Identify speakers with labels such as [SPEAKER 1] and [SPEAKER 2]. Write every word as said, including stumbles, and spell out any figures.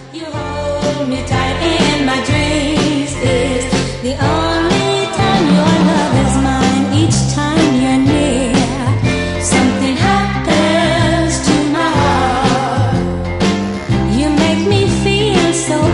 [SPEAKER 1] You hold me tight in my dreams. Is the only time your love is mine. Each time you're near, something happens to my heart. You make me feel so